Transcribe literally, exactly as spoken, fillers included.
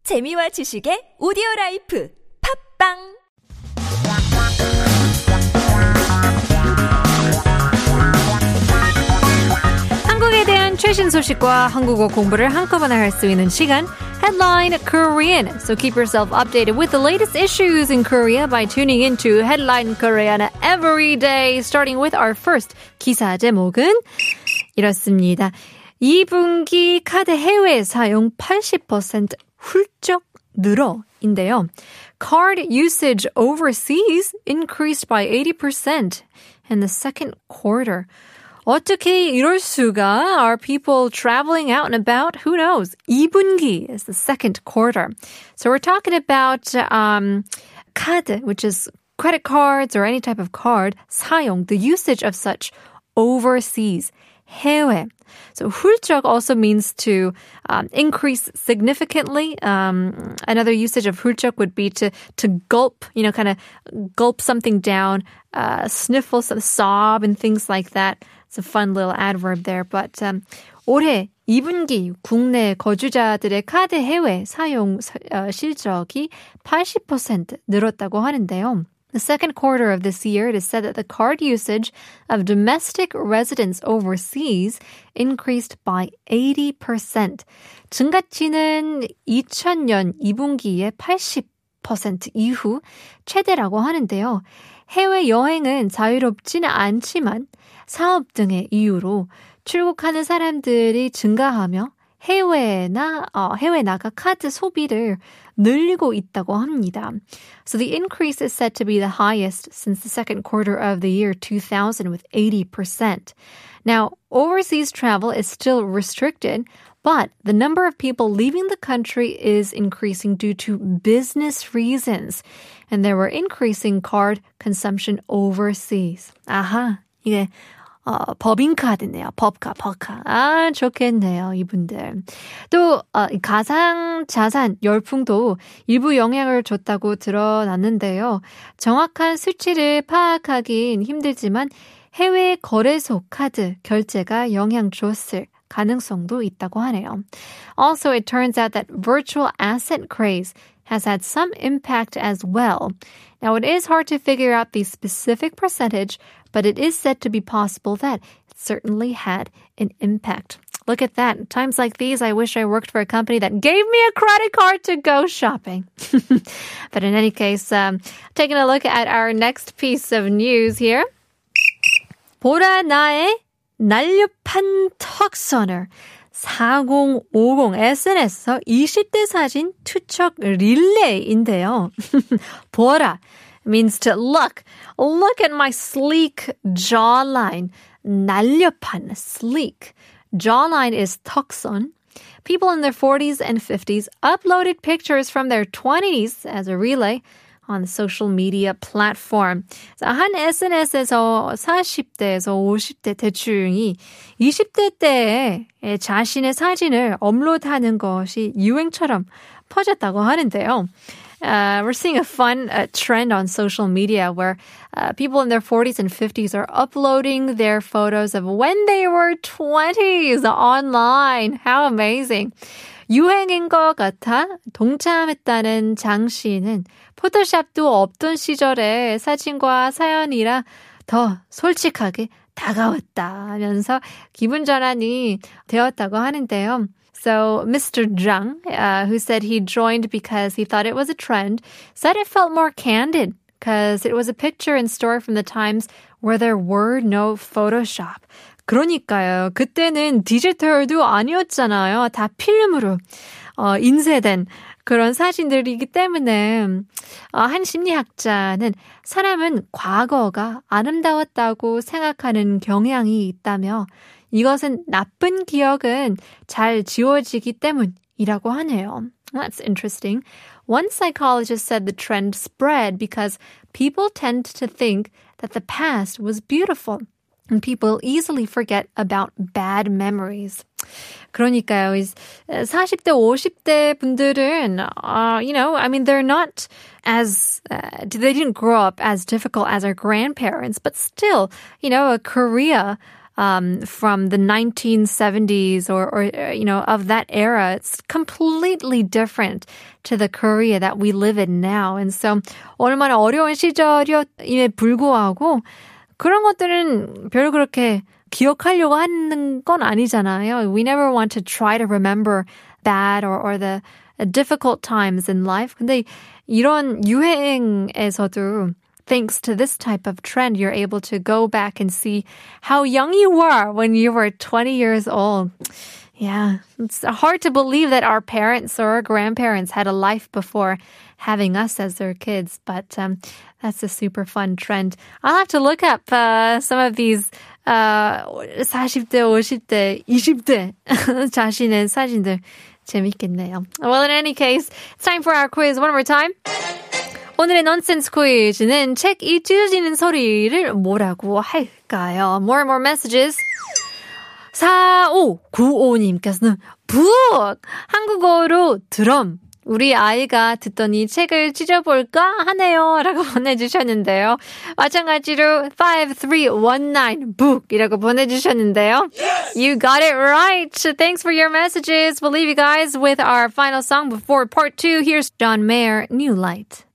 재미와 지식의 오디오라이프 팝빵 한국에 대한 최신 소식과 한국어 공부를 한꺼번에 할 수 있는 시간 Headline Korean. So keep yourself updated with the latest issues in Korea by tuning into Headline Korean every day, starting with our first 기사 제목은 이렇습니다. 이 분기 카드 해외 사용 팔십 퍼센트 훌쩍 늘어인데요. Card usage overseas increased by eighty percent in the second quarter. 어떻게 이럴 수가? Are people traveling out and about? Who knows? 이 분기 is the second quarter. So we're talking about um, 카드, which is credit cards or any type of card, 사용, the usage of such overseas, 해외. So 훌쩍 also means to um, increase significantly. Um, another usage of 훌쩍 would be to to gulp, you know, kind of gulp something down, uh, sniffle, some sob, and things like that. It's a fun little adverb there. But um, 올해 이 분기 국내 거주자들의 카드 해외 사용 어, 실적이 팔십 퍼센트 늘었다고 하는데요. The second quarter of this year, it is said that the card usage of domestic residents overseas increased by eighty percent. 증가치는 이천 년 이 분기의 팔십 퍼센트 이후 최대라고 하는데요. 해외 여행은 자유롭지는 않지만 사업 등의 이유로 출국하는 사람들이 증가하며 해외나 어, 해외 나가 카드 소비를 늘리고 있다고 합니다. So the increase is said to be the highest since the second quarter of the year two thousand with eighty percent. Now, overseas travel is still restricted, but the number of people leaving the country is increasing due to business reasons. And there were increasing card consumption overseas. 아하, 이게 어, 법인카드네요. 법카, 법카. 아, 좋겠네요, 이분들. 또 어, 가상자산 열풍도 일부 영향을 줬다고 드러났는데요. 정확한 수치를 파악하긴 힘들지만 해외 거래소 카드 결제가 영향 줬을 가능성도 있다고 하네요. Also, it turns out that virtual asset craze has had some impact as well. Now, it is hard to figure out the specific percentage, but it is said to be possible that it certainly had an impact. Look at that. Times like these, I wish I worked for a company that gave me a credit card to go shopping. But in any case, um, taking a look at our next piece of news here. 보라 나의 날렵한 턱선을 사공오공 에스엔에스에서 이십 대 사진 투척 릴레이인데요. 보라 means to look. Look at my sleek jawline. 날렵한, sleek. Jawline is 턱선. People in their forties and fifties uploaded pictures from their twenties as a relay on the social media platform. 한 에스엔에스에서 사십 대에서 오십 대 대충이 이십 대 때에 자신의 사진을 업로드하는 것이 유행처럼 퍼졌다고 하는데요. Uh, we're seeing a fun uh, trend on social media where uh, people in their forties and fifties are uploading their photos of when they were twenties online. How amazing. 유행인 것 같아 동참했다는 장 씨는 포토샵도 없던 시절의 사진과 사연이라 더 솔직하게 다가왔다면서 기분 전환이 되었다고 하는데요. So Mister Zhang, uh, who said he joined because he thought it was a trend, said it felt more candid because it was a picture in store from the times where there were no Photoshop. 그러니까요. 그때는 디지털도 아니었잖아요. 다 필름으로 어, 인쇄된 그런 사진들이기 때문에 어, 한 심리학자는 사람은 과거가 아름다웠다고 생각하는 경향이 있다며 이것은 나쁜 기억은 잘 지워지기 때문이라고 하네요. That's interesting. One psychologist said the trend spread because people tend to think that the past was beautiful. And people easily forget about bad memories. 그러니까요. 사십 대, 오십 대 분들은, uh, you know, I mean, they're not as, uh, they didn't grow up as difficult as our grandparents, but still, you know, Korea, um, from the nineteen seventies or, or, you know, of that era. It's completely different to the Korea that we live in now. And so 얼마나 어려운 시절임에 불구하고 그런 것들은 별로 그렇게 기억하려고 하는 건 아니잖아요. We never want to try to remember bad or, or the difficult times in life. 근데 이런 유행에서도 thanks to this type of trend, you're able to go back and see how young you were when you were twenty years old. Yeah, it's hard to believe that our parents or our grandparents had a life before having us as their kids, but um, that's a super fun trend. I'll have to look up uh, some of these uh, 사십 대, 오십 대, 이십 대 자신의 사진들. 재밌겠네요. Well, in any case, it's time for our quiz one more time. 오늘의 nonsense 퀴즈는 책 잊혀지는 소리를 뭐라고 할까요? More and more messages. 사오구오님께서는 book! 한국어로 드럼. 우리 아이가 듣더니 책을 찢어볼까 하네요. 라고 보내주셨는데요. 마찬가지로 five three one nine book 이라고 보내주셨는데요. Yes! You got it right. Thanks for your messages. We'll leave you guys with our final song before part two. Here's John Mayer, New Light.